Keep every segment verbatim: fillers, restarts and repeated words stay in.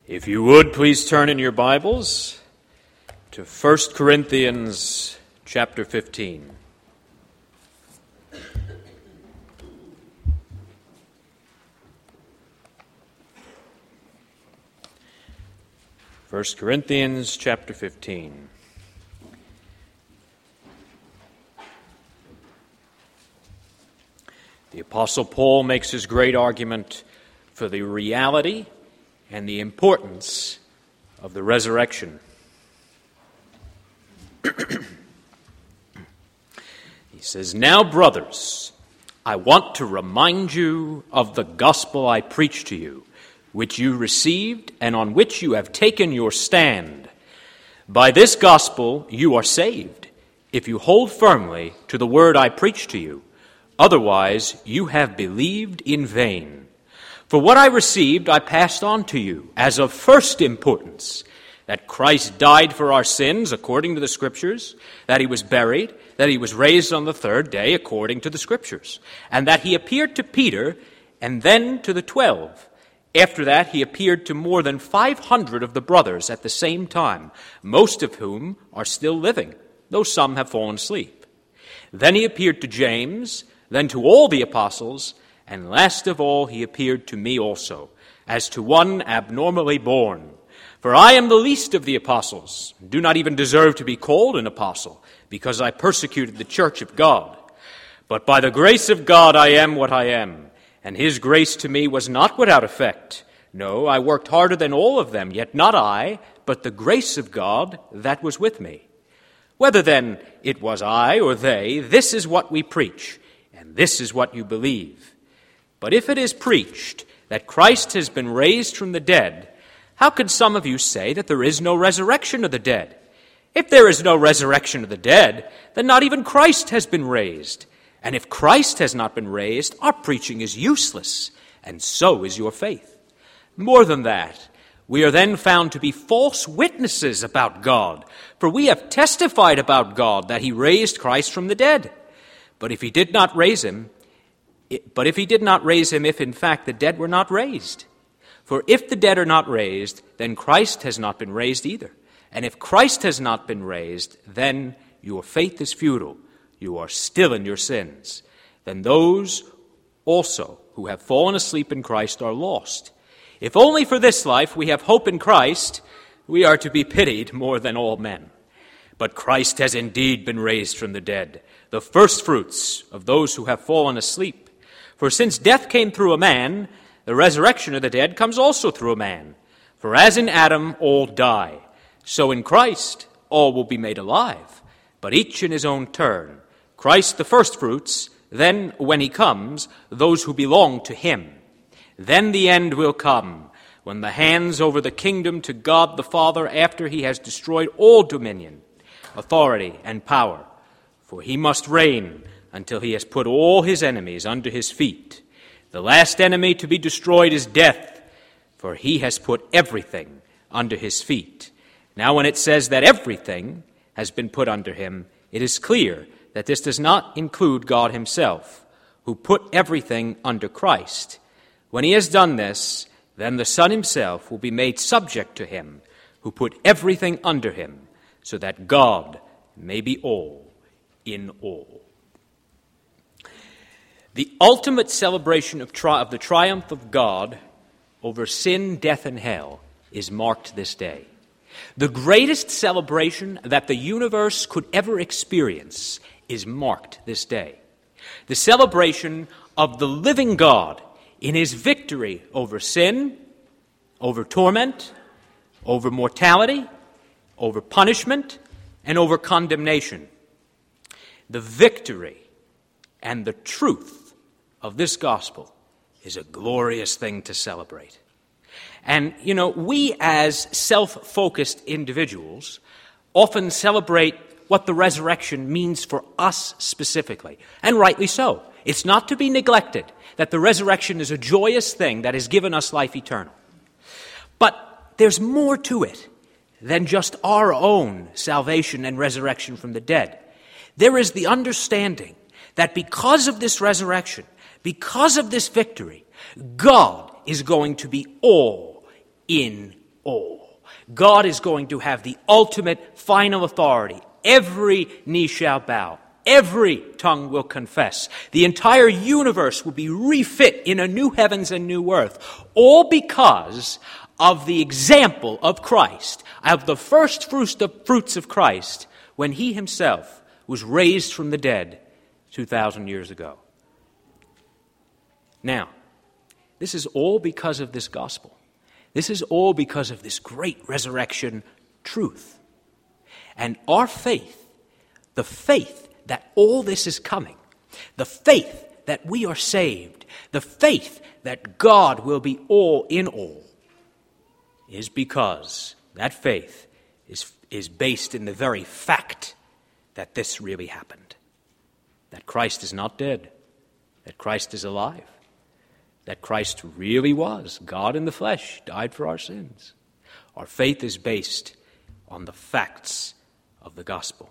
If you would, please turn in your Bibles to First Corinthians chapter fifteen. First Corinthians chapter fifteen. The Apostle Paul makes his great argument for the reality and the importance of the resurrection. He says, "Now, brothers, I want to remind you of the gospel I preached to you, which you received and on which you have taken your stand. By this gospel you are saved, if you hold firmly to the word I preached to you. Otherwise you have believed in vain. For what I received I passed on to you as of first importance, that Christ died for our sins according to the Scriptures, that he was buried, that he was raised on the third day according to the Scriptures, and that he appeared to Peter and then to the twelve. After that he appeared to more than five hundred of the brothers at the same time, most of whom are still living, though some have fallen asleep. Then he appeared to James, then to all the apostles, and last of all he appeared to me also, as to one abnormally born. For I am the least of the apostles, do not even deserve to be called an apostle, because I persecuted the church of God. But by the grace of God I am what I am, and his grace to me was not without effect. No, I worked harder than all of them, yet not I, but the grace of God that was with me. Whether then it was I or they, this is what we preach, and this is what you believe. But if it is preached that Christ has been raised from the dead, how can some of you say that there is no resurrection of the dead? If there is no resurrection of the dead, then not even Christ has been raised. And if Christ has not been raised, our preaching is useless, and so is your faith. More than that, we are then found to be false witnesses about God, for we have testified about God that he raised Christ from the dead. But if he did not raise him, But if he did not raise him, if in fact the dead were not raised. For if the dead are not raised, then Christ has not been raised either. And if Christ has not been raised, then your faith is futile. You are still in your sins. Then those also who have fallen asleep in Christ are lost. If only for this life we have hope in Christ, we are to be pitied more than all men. But Christ has indeed been raised from the dead, the firstfruits of those who have fallen asleep. For since death came through a man, the resurrection of the dead comes also through a man. For as in Adam all die, so in Christ all will be made alive, but each in his own turn. Christ the firstfruits, then when he comes, those who belong to him. Then the end will come, when the hands over the kingdom to God the Father, after he has destroyed all dominion, authority, and power. For he must reign until he has put all his enemies under his feet. The last enemy to be destroyed is death, for he has put everything under his feet. Now when it says that everything has been put under him, it is clear that this does not include God himself, who put everything under Christ. When he has done this, then the Son himself will be made subject to him, who put everything under him, so that God may be all in all." The ultimate celebration of, tri- of the triumph of God over sin, death, and hell is marked this day. The greatest celebration that the universe could ever experience is marked this day. The celebration of the living God in his victory over sin, over torment, over mortality, over punishment, and over condemnation. The victory and the truth of this gospel is a glorious thing to celebrate. And, you know, we as self-focused individuals often celebrate what the resurrection means for us specifically, and rightly so. It's not to be neglected that the resurrection is a joyous thing that has given us life eternal. But there's more to it than just our own salvation and resurrection from the dead. There is the understanding that because of this resurrection, because of this victory, God is going to be all in all. God is going to have the ultimate final authority. Every knee shall bow. Every tongue will confess. The entire universe will be refit in a new heavens and new earth, all because of the example of Christ, of the first fruits of Christ, when he himself was raised from the dead two thousand years ago. Now, this is all because of this gospel. This is all because of this great resurrection truth. And our faith, the faith that all this is coming, the faith that we are saved, the faith that God will be all in all, is because that faith is, is based in the very fact that this really happened. That Christ is not dead, that Christ is alive, that Christ really was God in the flesh, died for our sins. Our faith is based on the facts of the gospel.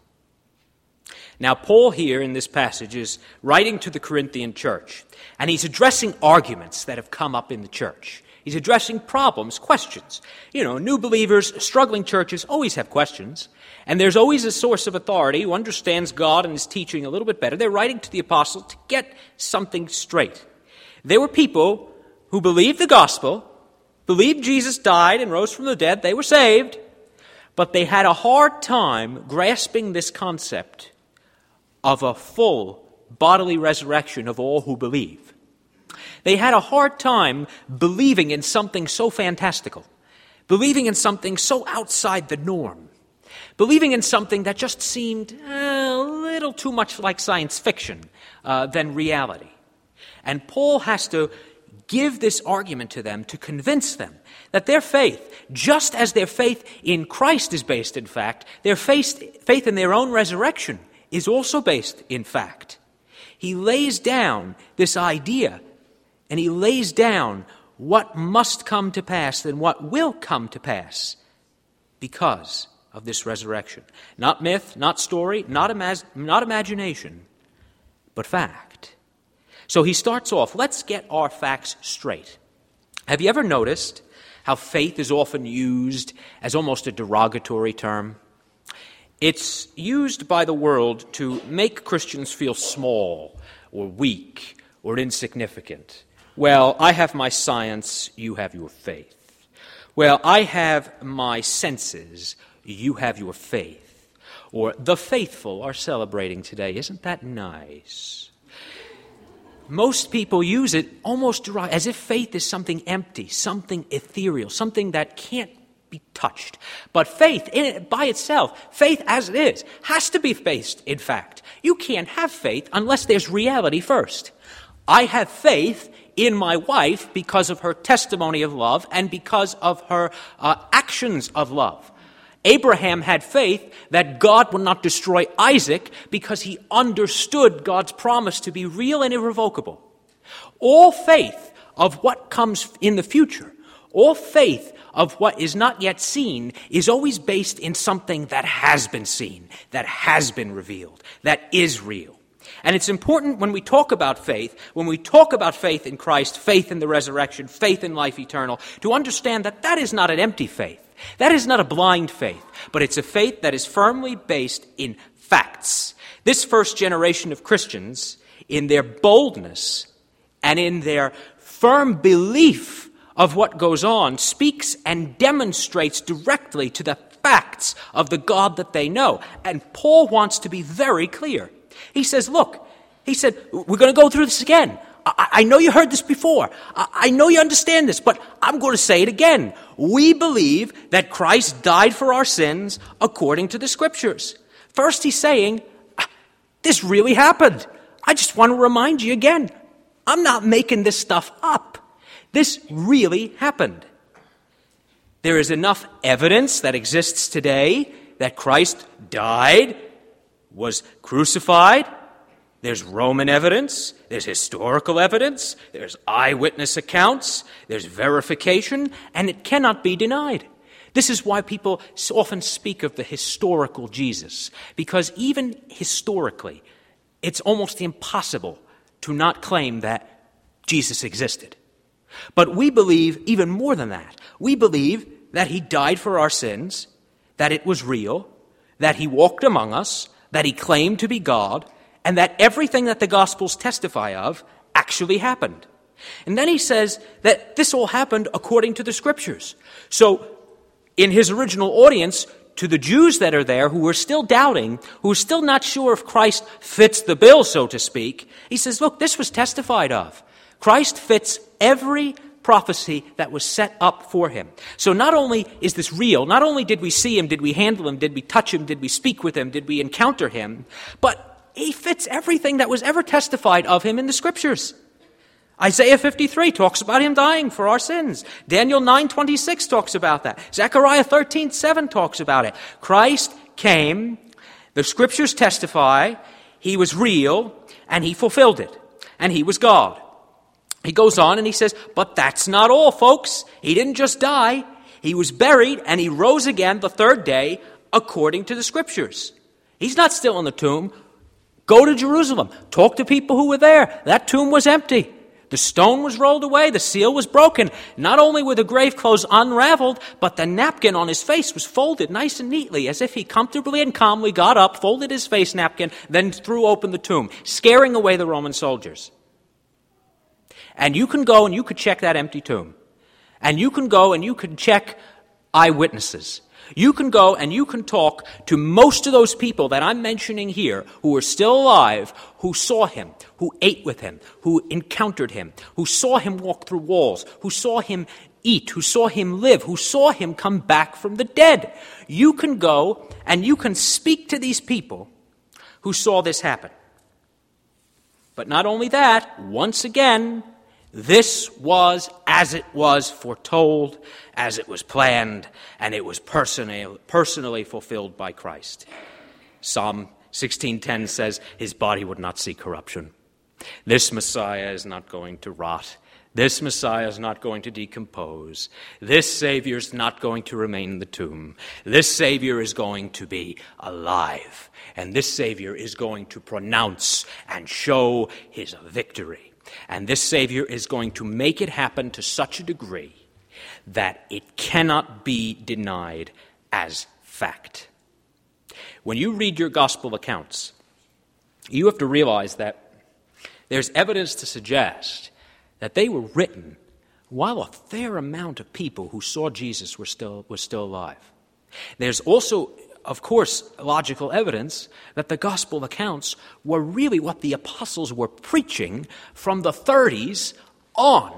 Now, Paul here in this passage is writing to the Corinthian church, and he's addressing arguments that have come up in the church. He's addressing problems, questions. You know, new believers, struggling churches always have questions, and there's always a source of authority who understands God and his teaching a little bit better. They're writing to the apostle to get something straight. There were people who believed the gospel, believed Jesus died and rose from the dead. They were saved, but they had a hard time grasping this concept of a full bodily resurrection of all who believe. They had a hard time believing in something so fantastical, believing in something so outside the norm, believing in something that just seemed uh, a little too much like science fiction uh, than reality. And Paul has to give this argument to them to convince them that their faith, just as their faith in Christ is based in fact, their faith, faith in their own resurrection is also based in fact. He lays down this idea, and he lays down what must come to pass and what will come to pass because of this resurrection. Not myth, not story, not, imag- not imagination, but fact. So he starts off, let's get our facts straight. Have you ever noticed how faith is often used as almost a derogatory term? It's used by the world to make Christians feel small or weak or insignificant. Well, I have my science, you have your faith. Well, I have my senses, you have your faith. Or the faithful are celebrating today. Isn't that nice? Most people use it almost as if faith is something empty, something ethereal, something that can't be touched. But faith in it by itself, faith as it is, has to be based in fact. You can't have faith unless there's reality first. I have faith in my wife because of her testimony of love and because of her uh, actions of love. Abraham had faith that God would not destroy Isaac because he understood God's promise to be real and irrevocable. All faith of what comes in the future, all faith of what is not yet seen is always based in something that has been seen, that has been revealed, that is real. And it's important when we talk about faith, when we talk about faith in Christ, faith in the resurrection, faith in life eternal, to understand that that is not an empty faith. That is not a blind faith, but it's a faith that is firmly based in facts. This first generation of Christians, in their boldness and in their firm belief of what goes on, speaks and demonstrates directly to the facts of the God that they know. And Paul wants to be very clear. He says, look, he said, we're going to go through this again. I, I know you heard this before. I, I know you understand this, but I'm going to say it again. We believe that Christ died for our sins according to the Scriptures. First, he's saying, this really happened. I just want to remind you again, I'm not making this stuff up. This really happened. There is enough evidence that exists today that Christ died, was crucified. There's Roman evidence, there's historical evidence, there's eyewitness accounts, there's verification, and it cannot be denied. This is why people often speak of the historical Jesus, because even historically, it's almost impossible to not claim that Jesus existed. But we believe even more than that. We believe that he died for our sins, that it was real, that he walked among us, that he claimed to be God, and that everything that the Gospels testify of actually happened. And then he says that this all happened according to the Scriptures. So in his original audience, to the Jews that are there who are still doubting, who are still not sure if Christ fits the bill, so to speak, he says, look, this was testified of. Christ fits every prophecy that was set up for him. So not only is this real, not only did we see him, did we handle him, did we touch him, did we speak with him, did we encounter him, but he fits everything that was ever testified of him in the Scriptures. Isaiah fifty-three talks about him dying for our sins. Daniel nine twenty-six talks about that. Zechariah thirteen seven talks about it. Christ came, the Scriptures testify, he was real, and he fulfilled it. And he was God. He goes on and he says, but that's not all, folks. He didn't just die. He was buried and he rose again the third day according to the Scriptures. He's not still in the tomb. Go to Jerusalem. Talk to people who were there. That tomb was empty. The stone was rolled away. The seal was broken. Not only were the grave clothes unraveled, but the napkin on his face was folded nice and neatly, as if he comfortably and calmly got up, folded his face napkin, then threw open the tomb, scaring away the Roman soldiers. And you can go and you could check that empty tomb. And you can go and you can check eyewitnesses. You can go and you can talk to most of those people that I'm mentioning here who are still alive, who saw him, who ate with him, who encountered him, who saw him walk through walls, who saw him eat, who saw him live, who saw him come back from the dead. You can go and you can speak to these people who saw this happen. But not only that, once again, this was as it was foretold, as it was planned, and it was personally, personally fulfilled by Christ. Psalm sixteen ten says his body would not see corruption. This Messiah is not going to rot. This Messiah is not going to decompose. This Savior is not going to remain in the tomb. This Savior is going to be alive. And this Savior is going to pronounce and show his victory. And this Savior is going to make it happen to such a degree that it cannot be denied as fact. When you read your gospel accounts, you have to realize that there's evidence to suggest that they were written while a fair amount of people who saw Jesus were still, were still alive. There's also, of course, logical evidence that the gospel accounts were really what the apostles were preaching from the thirties on.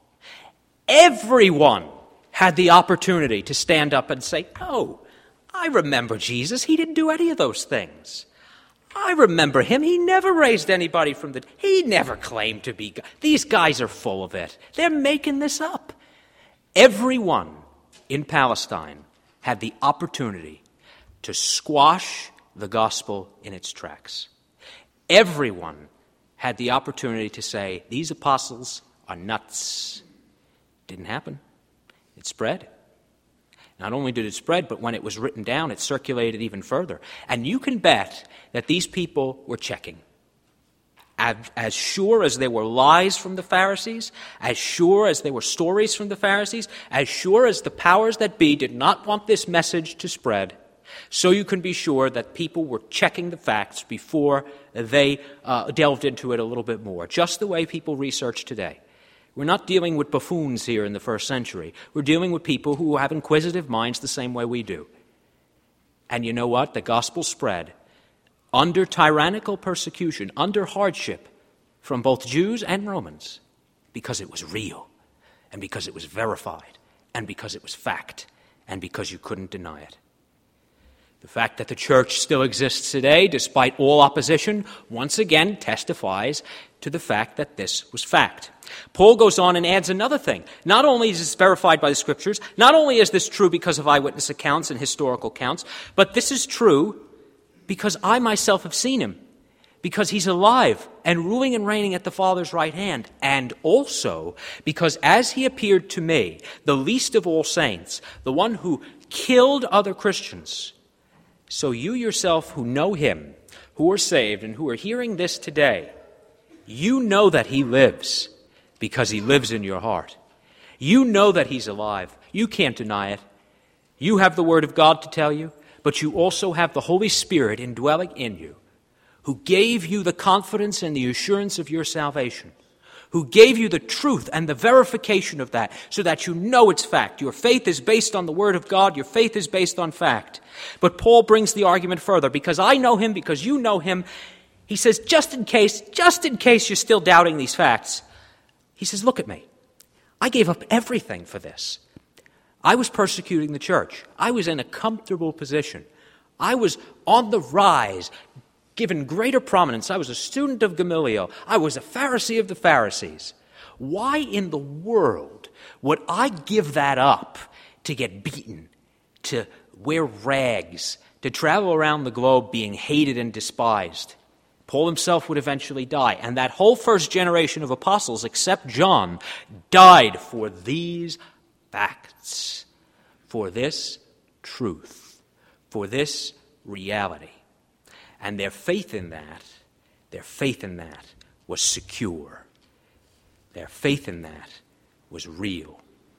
Everyone had the opportunity to stand up and say, oh, I remember Jesus. He didn't do any of those things. I remember him. He never raised anybody from the dead. He never claimed to be God. These guys are full of it. They're making this up. Everyone in Palestine had the opportunity to squash the gospel in its tracks. Everyone had the opportunity to say, these apostles are nuts. Didn't happen. It spread. Not only did it spread, but when it was written down, it circulated even further. And you can bet that these people were checking. As, as sure as there were lies from the Pharisees, as sure as there were stories from the Pharisees, as sure as the powers that be did not want this message to spread, so you can be sure that people were checking the facts before they uh, delved into it a little bit more, just the way people research today. We're not dealing with buffoons here in the first century. We're dealing with people who have inquisitive minds the same way we do. And you know what? The gospel spread under tyrannical persecution, under hardship from both Jews and Romans, because it was real, and because it was verified, and because it was fact, and because you couldn't deny it. The fact that the church still exists today, despite all opposition, once again testifies to the fact that this was fact. Paul goes on and adds another thing. Not only is this verified by the Scriptures, not only is this true because of eyewitness accounts and historical accounts, but this is true because I myself have seen him, because he's alive and ruling and reigning at the Father's right hand, and also because as he appeared to me, the least of all saints, the one who killed other Christians, so you yourself who know him, who are saved and who are hearing this today, you know that he lives because he lives in your heart. You know that he's alive. You can't deny it. You have the Word of God to tell you, but you also have the Holy Spirit indwelling in you, who gave you the confidence and the assurance of your salvation, who gave you the truth and the verification of that so that you know it's fact. Your faith is based on the Word of God. Your faith is based on fact. But Paul brings the argument further. Because I know him, because you know him, he says, just in case, just in case you're still doubting these facts, he says, look at me. I gave up everything for this. I was persecuting the church. I was in a comfortable position. I was on the rise, given greater prominence. I was a student of Gamaliel. I was a Pharisee of the Pharisees. Why in the world would I give that up to get beaten, to wear rags, to travel around the globe being hated and despised? Paul himself would eventually die, and that whole first generation of apostles, except John, died for these facts, for this truth, for this reality. And their faith in that, their faith in that was secure. Their faith in that was real.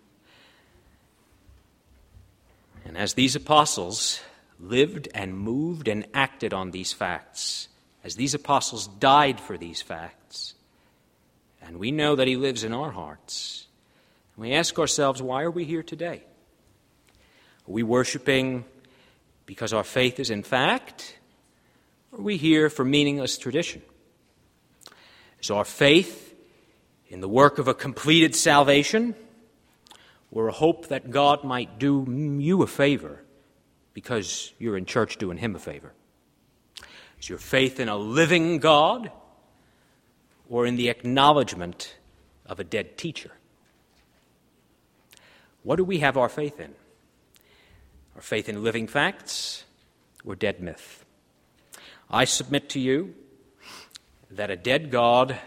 And as these apostles lived and moved and acted on these facts, as these apostles died for these facts, and we know that he lives in our hearts, we ask ourselves, why are we here today? Are we worshiping because our faith is in fact? Or are we here for meaningless tradition? Is our faith in the work of a completed salvation, or a hope that God might do you a favor because you're in church doing him a favor? Is your faith in a living God, or in the acknowledgement of a dead teacher? What do we have our faith in? Our faith in living facts or dead myth? I submit to you that a dead God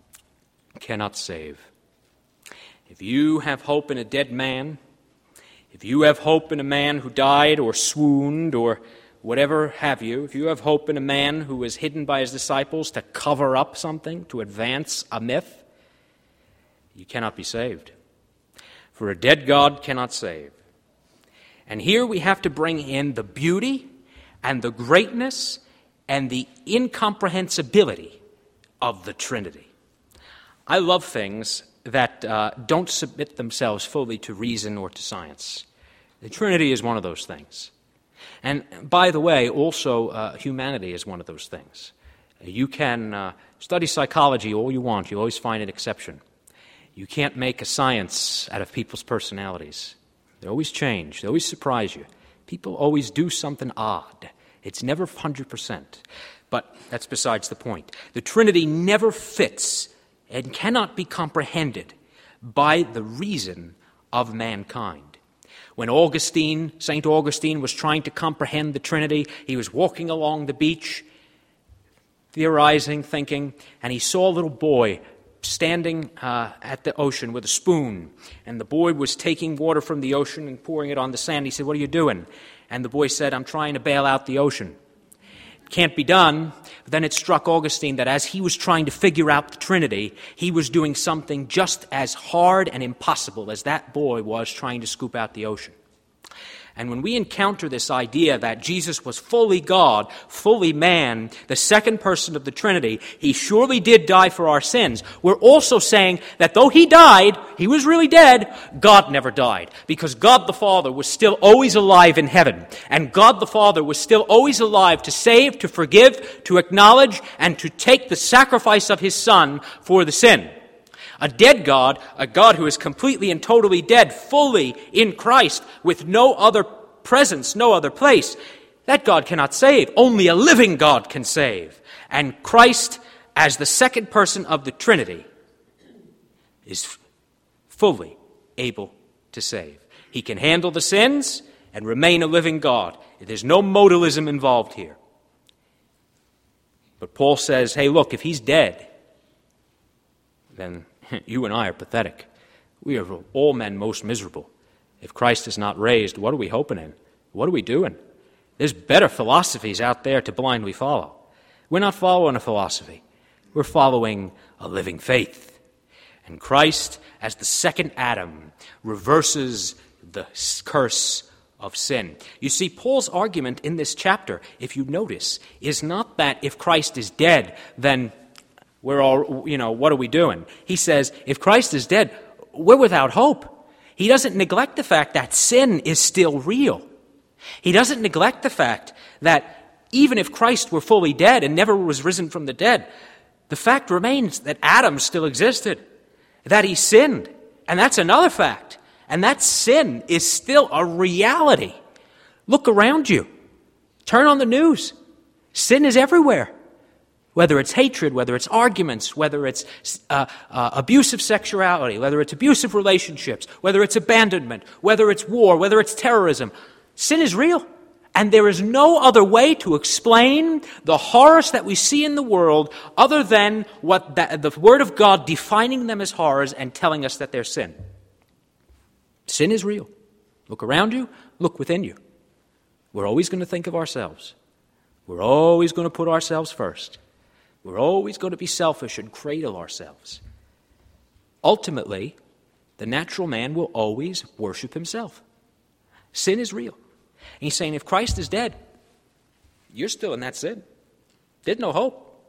cannot save. If you have hope in a dead man, if you have hope in a man who died or swooned or whatever have you, if you have hope in a man who was hidden by his disciples to cover up something, to advance a myth, you cannot be saved. For a dead God cannot save. And here we have to bring in the beauty and the greatness and the incomprehensibility of the Trinity. I love things that uh, don't submit themselves fully to reason or to science. The Trinity is one of those things. And by the way, also uh, humanity is one of those things. You can uh, study psychology all you want. You always find an exception. You can't make a science out of people's personalities. They always change. They always surprise you. People always do something odd. It's never one hundred percent. But that's besides the point. The Trinity never fits and cannot be comprehended by the reason of mankind. When Augustine, Saint Augustine, was trying to comprehend the Trinity, he was walking along the beach, theorizing, thinking, and he saw a little boy standing uh, at the ocean with a spoon, and the boy was taking water from the ocean and pouring it on the sand. He said, "What are you doing?" And the boy said, "I'm trying to bail out the ocean." It can't be done. But then it struck Augustine that as he was trying to figure out the Trinity, he was doing something just as hard and impossible as that boy was trying to scoop out the ocean. And when we encounter this idea that Jesus was fully God, fully man, the second person of the Trinity, he surely did die for our sins, we're also saying that though he died, he was really dead, God never died. Because God the Father was still always alive in heaven. And God the Father was still always alive to save, to forgive, to acknowledge, and to take the sacrifice of his Son for the sin. A dead God, a God who is completely and totally dead, fully in Christ, with no other presence, no other place, that God cannot save. Only a living God can save. And Christ, as the second person of the Trinity, is fully able to save. He can handle the sins and remain a living God. There's no modalism involved here. But Paul says, hey, look, if he's dead, then you and I are pathetic. We are all men most miserable. If Christ is not raised, what are we hoping in? What are we doing? There's better philosophies out there to blindly follow. We're not following a philosophy. We're following a living faith. And Christ, as the second Adam, reverses the curse of sin. You see, Paul's argument in this chapter, if you notice, is not that if Christ is dead, then we're all, you know, what are we doing? He says, if Christ is dead, we're without hope. He doesn't neglect the fact that sin is still real. He doesn't neglect the fact that even if Christ were fully dead and never was risen from the dead, the fact remains that Adam still existed, that he sinned, and that's another fact. And that sin is still a reality. Look around you. Turn on the news. Sin is everywhere. Whether it's hatred, whether it's arguments, whether it's uh, uh, abusive sexuality, whether it's abusive relationships, whether it's abandonment, whether it's war, whether it's terrorism. Sin is real. And there is no other way to explain the horrors that we see in the world other than what that, the Word of God defining them as horrors and telling us that they're sin. Sin is real. Look around you, look within you. We're always going to think of ourselves. We're always going to put ourselves first. We're always going to be selfish and cradle ourselves. Ultimately, the natural man will always worship himself. Sin is real. And he's saying if Christ is dead, you're still in that sin. There's no hope.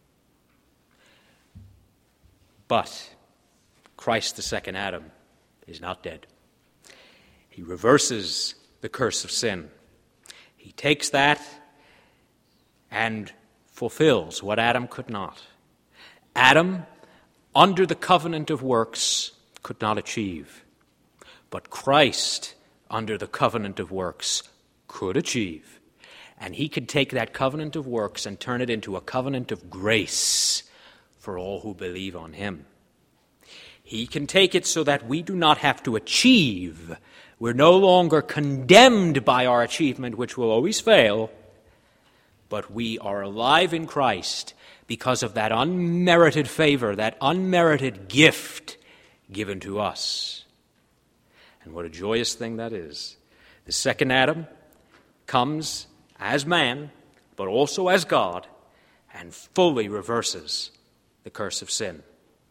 But Christ, the second Adam, is not dead. He reverses the curse of sin. He takes that and fulfills what Adam could not. Adam, under the covenant of works, could not achieve. But Christ, under the covenant of works, could achieve. And he could take that covenant of works and turn it into a covenant of grace for all who believe on him. He can take it so that we do not have to achieve. We're no longer condemned by our achievement, which will always fail, but we are alive in Christ because of that unmerited favor, that unmerited gift given to us. And what a joyous thing that is. The second Adam comes as man, but also as God, and fully reverses the curse of sin.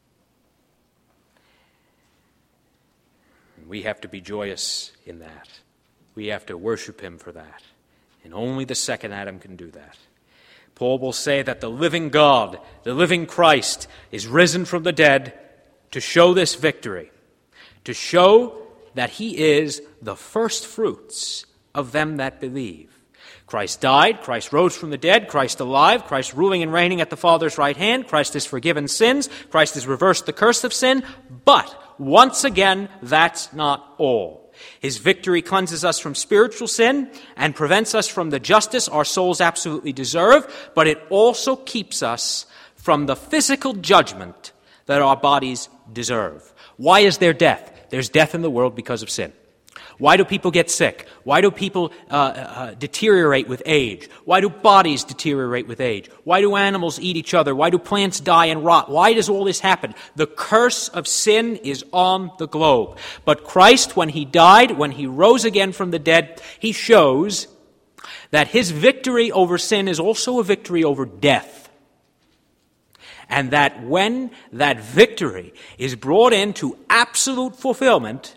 And we have to be joyous in that. We have to worship him for that. And only the second Adam can do that. Paul will say that the living God, the living Christ, is risen from the dead to show this victory, to show that he is the first fruits of them that believe. Christ died, Christ rose from the dead, Christ alive, Christ ruling and reigning at the Father's right hand, Christ has forgiven sins, Christ has reversed the curse of sin, but once again, that's not all. His victory cleanses us from spiritual sin and prevents us from the justice our souls absolutely deserve, but it also keeps us from the physical judgment that our bodies deserve. Why is there death? There's death in the world because of sin. Why do people get sick? Why do people uh, uh, deteriorate with age? Why do bodies deteriorate with age? Why do animals eat each other? Why do plants die and rot? Why does all this happen? The curse of sin is on the globe. But Christ, when he died, when he rose again from the dead, he shows that his victory over sin is also a victory over death. And that when that victory is brought into absolute fulfillment,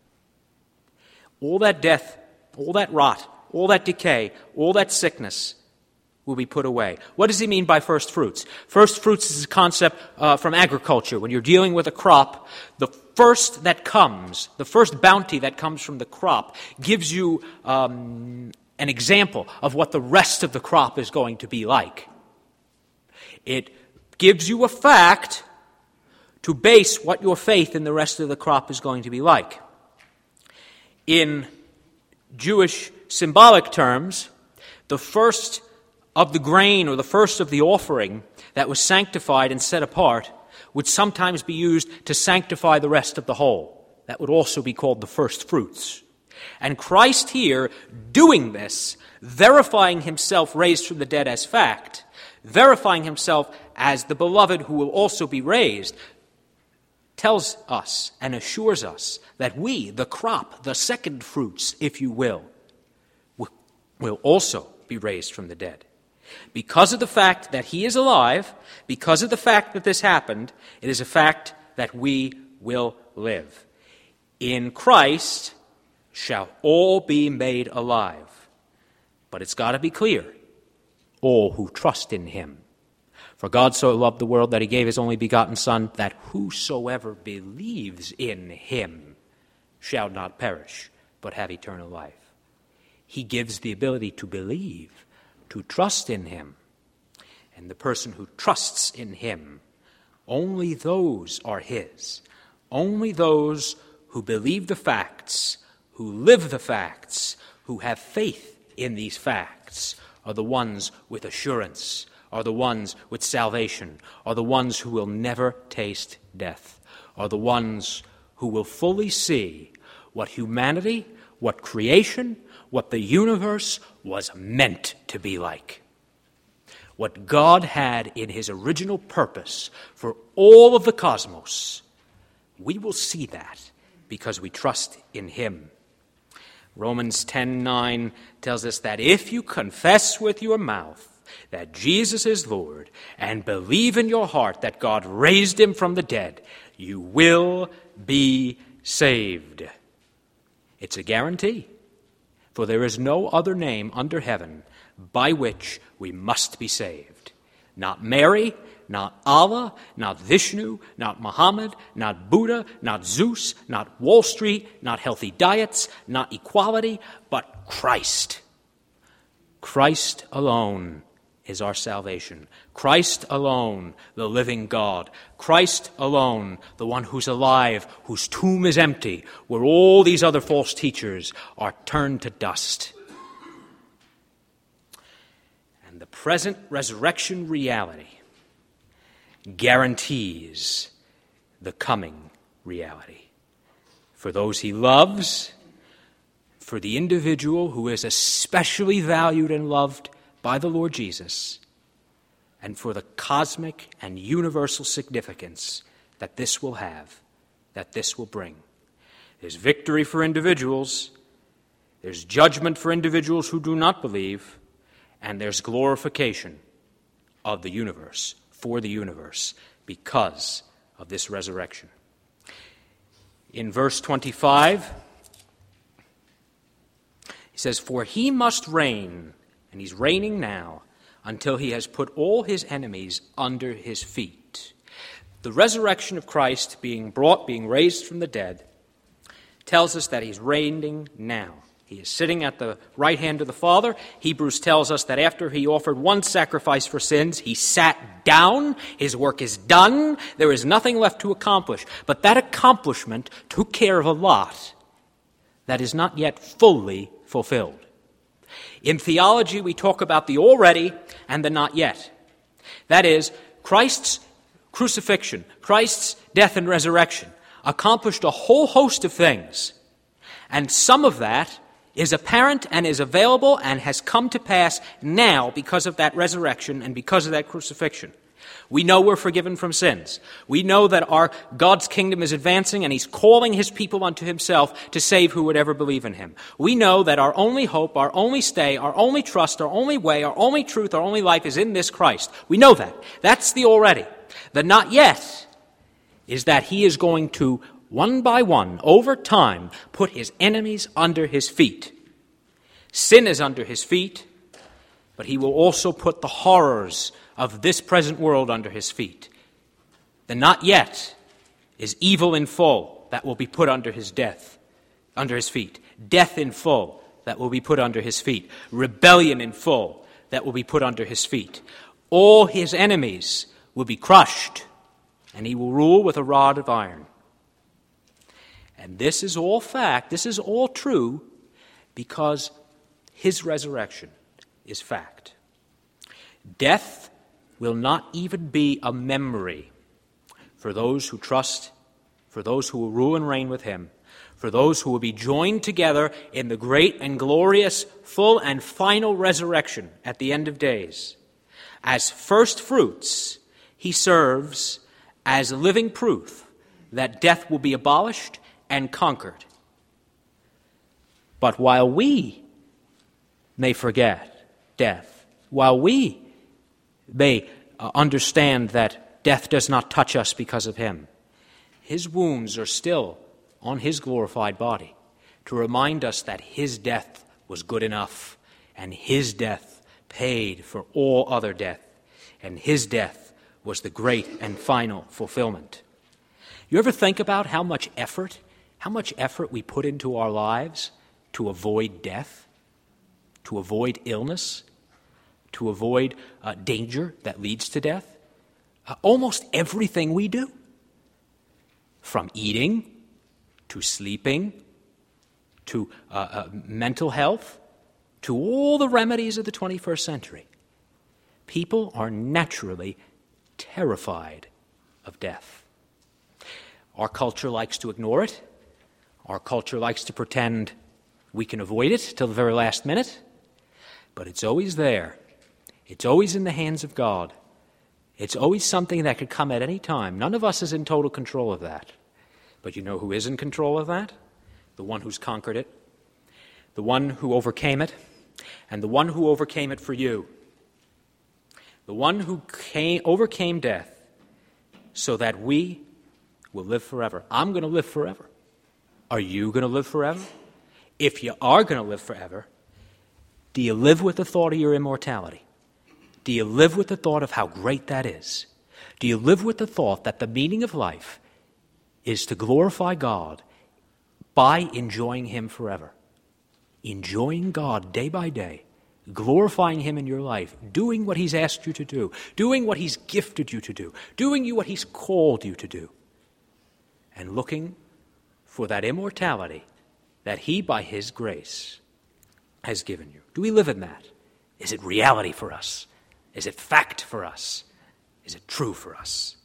all that death, all that rot, all that decay, all that sickness will be put away. What does he mean by first fruits? First fruits is a concept uh, from agriculture. When you're dealing with a crop, the first that comes, the first bounty that comes from the crop gives you um, an example of what the rest of the crop is going to be like. It gives you a fact to base what your faith in the rest of the crop is going to be like. In Jewish symbolic terms, the first of the grain or the first of the offering that was sanctified and set apart would sometimes be used to sanctify the rest of the whole. That would also be called the first fruits. And Christ here, doing this, verifying himself raised from the dead as fact, verifying himself as the beloved who will also be raised, tells us and assures us that we, the crop, the second fruits, if you will, will also be raised from the dead. Because of the fact that he is alive, because of the fact that this happened, it is a fact that we will live. In Christ, shall all be made alive. But it's got to be clear, all who trust in him. For God so loved the world that he gave his only begotten Son, that whosoever believes in him shall not perish, but have eternal life. He gives the ability to believe, to trust in him. And the person who trusts in him, only those are his. Only those who believe the facts, who live the facts, who have faith in these facts, are the ones with assurance, are the ones with salvation, are the ones who will never taste death, are the ones who will fully see what humanity, what creation, what the universe was meant to be like. What God had in his original purpose for all of the cosmos. We will see that because we trust in him. Romans ten nine tells us that if you confess with your mouth that Jesus is Lord and believe in your heart that God raised him from the dead, you will be saved. It's a guarantee, for there is no other name under heaven by which we must be saved. Not Mary, not Allah, not Vishnu, not Muhammad, not Buddha, not Zeus, not Wall Street, not healthy diets, not equality, but Christ. Christ alone is our salvation. Christ alone, the living God. Christ alone, the one who's alive, whose tomb is empty, where all these other false teachers are turned to dust. And the present resurrection reality guarantees the coming reality. For those he loves, for the individual who is especially valued and loved by the Lord Jesus, and for the cosmic and universal significance that this will have, that this will bring. There's victory for individuals, there's judgment for individuals who do not believe, and there's glorification of the universe, for the universe, because of this resurrection. In verse twenty-five, he says, "For he must reign," and he's reigning now, "until he has put all his enemies under his feet." The resurrection of Christ being brought, being raised from the dead, tells us that he's reigning now. He is sitting at the right hand of the Father. Hebrews tells us that after he offered one sacrifice for sins, he sat down. His work is done. There is nothing left to accomplish. But that accomplishment took care of a lot that is not yet fully fulfilled. In theology, we talk about the already and the not yet. That is, Christ's crucifixion, Christ's death and resurrection accomplished a whole host of things. And some of that is apparent and is available and has come to pass now because of that resurrection and because of that crucifixion. We know we're forgiven from sins. We know that our God's kingdom is advancing and he's calling his people unto himself to save who would ever believe in him. We know that our only hope, our only stay, our only trust, our only way, our only truth, our only life is in this Christ. We know that. That's the already. The not yet is that he is going to, one by one, over time, put his enemies under his feet. Sin is under his feet, but he will also put the horrors of this present world under his feet. The not yet is evil in full that will be put under his death, under his feet. Death in full that will be put under his feet. Rebellion in full that will be put under his feet. All his enemies will be crushed, and he will rule with a rod of iron. And this is all fact, this is all true, because his resurrection is fact. Death will not even be a memory for those who trust, for those who will rule and reign with him, for those who will be joined together in the great and glorious, full and final resurrection at the end of days. As first fruits, he serves as living proof that death will be abolished and conquered. But while we may forget death, while we may uh, understand that death does not touch us because of him, his wounds are still on his glorified body. to remind us that his death was good enough, and his death paid for all other death, and his death was the great and final fulfillment. You ever think about how much effort, how much effort we put into our lives to avoid death, to avoid illness, to avoid uh, danger that leads to death? Uh, almost everything we do, from eating to sleeping to uh, uh, mental health to all the remedies of the twenty-first century. People are naturally terrified of death. Our culture likes to ignore it. Our culture likes to pretend we can avoid it till the very last minute. But it's always there. It's always in the hands of God. It's always something that could come at any time. None of us is in total control of that. But you know who is in control of that? The one who's conquered it, the one who overcame it, and the one who overcame it for you. The one who came, overcame death so that we will live forever. I'm going to live forever. Are you going to live forever? If you are going to live forever, do you live with the thought of your immortality? Do you live with the thought of how great that is? Do you live with the thought that the meaning of life is to glorify God by enjoying him forever? Enjoying God day by day, glorifying him in your life, doing what he's asked you to do, doing what he's gifted you to do, doing you what he's called you to do, and looking for that immortality that he, by his grace, has given you. Do we live in that? Is it reality for us? Is it fact for us? Is it true for us?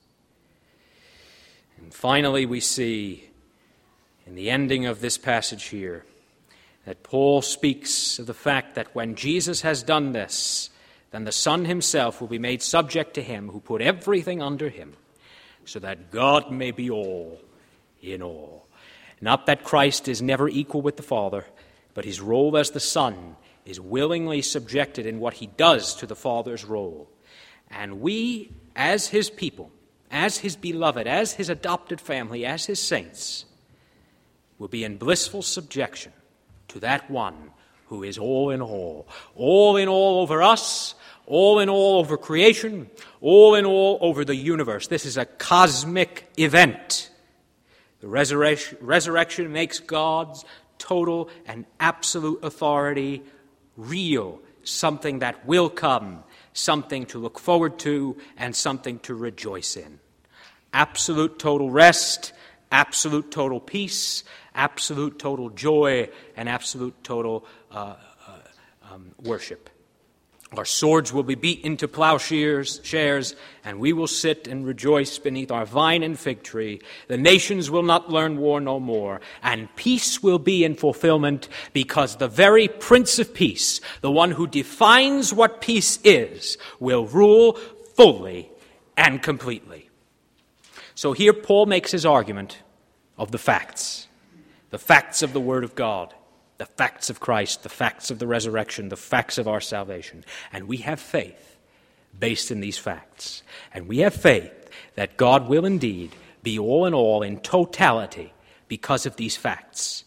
And finally, we see in the ending of this passage here that Paul speaks of the fact that when Jesus has done this, then the Son himself will be made subject to him who put everything under him, so that God may be all in all. Not that Christ is never equal with the Father, but his role as the Son is willingly subjected in what he does to the Father's role. And we, as his people, as his beloved, as his adopted family, as his saints, will be in blissful subjection to that one who is all in all. All in all over us, all in all over creation, all in all over the universe. This is a cosmic event. The resurrection, resurrection makes God's total and absolute authority real, something that will come, something to look forward to, and something to rejoice in. Absolute total rest, absolute total peace, absolute total joy, and absolute total uh, uh, um, worship. Our swords will be beat into plowshares, shares, and we will sit and rejoice beneath our vine and fig tree. The nations will not learn war no more, and peace will be in fulfillment, because the very Prince of Peace, the one who defines what peace is, will rule fully and completely. So here Paul makes his argument of the facts, the facts of the Word of God, the facts of Christ, the facts of the resurrection, the facts of our salvation. And we have faith based in these facts. And we have faith that God will indeed be all in all in totality because of these facts.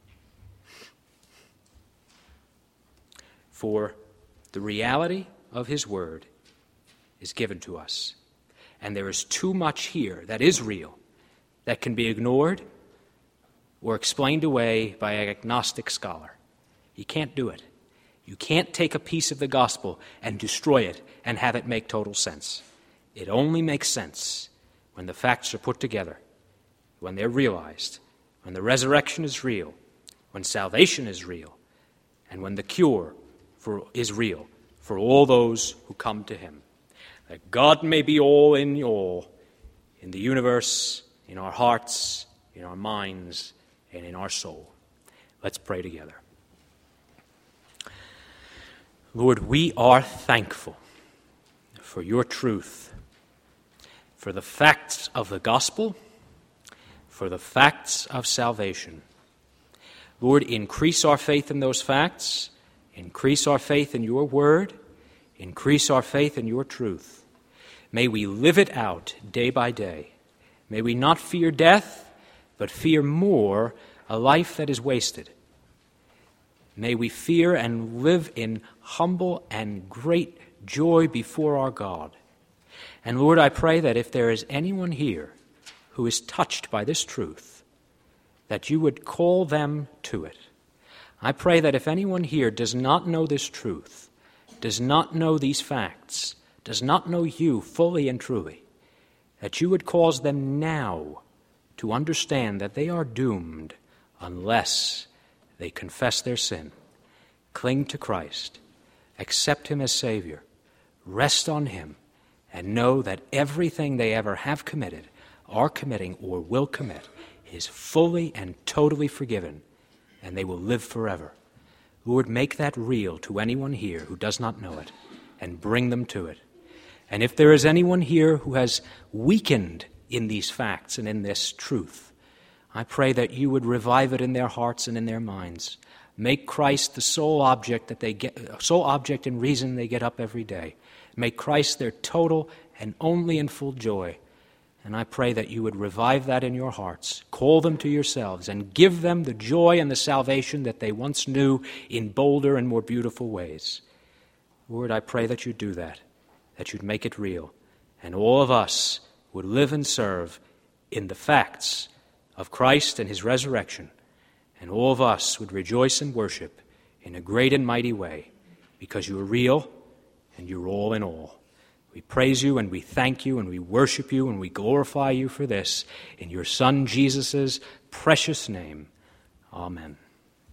For the reality of his word is given to us. And there is too much here that is real, that can be ignored or explained away by an agnostic scholar. You can't do it. You can't take a piece of the gospel and destroy it and have it make total sense. It only makes sense when the facts are put together, when they're realized, when the resurrection is real, when salvation is real, and when the cure for, is real for all those who come to him. That God may be all in all, in the universe, in our hearts, in our minds, and in our soul. Let's pray together. Lord, we are thankful for your truth, for the facts of the gospel, for the facts of salvation. Lord, increase our faith in those facts, increase our faith in your word, increase our faith in your truth. May we live it out day by day. May we not fear death, but fear more a life that is wasted, May we fear and live in humble and great joy before our God. And Lord, I pray that if there is anyone here who is touched by this truth, that you would call them to it. I pray that if anyone here does not know this truth, does not know these facts, does not know you fully and truly, that you would cause them now to understand that they are doomed unless they confess their sin, cling to Christ, accept him as Savior, rest on him, and know that everything they ever have committed, are committing, or will commit is fully and totally forgiven, and they will live forever. Lord, make that real to anyone here who does not know it, and bring them to it. And if there is anyone here who has weakened in these facts and in this truth, I pray that you would revive it in their hearts and in their minds. Make Christ the sole object that they get, sole object and reason they get up every day. Make Christ their total and only and full joy. And I pray that you would revive that in your hearts, call them to yourselves, and give them the joy and the salvation that they once knew in bolder and more beautiful ways. Lord, I pray that you'd do that, that you'd make it real, and all of us would live and serve in the facts of Christ and his resurrection, and all of us would rejoice and worship in a great and mighty way, because you are real and you're all in all. We praise you and we thank you and we worship you and we glorify you for this in your Son Jesus' precious name. Amen.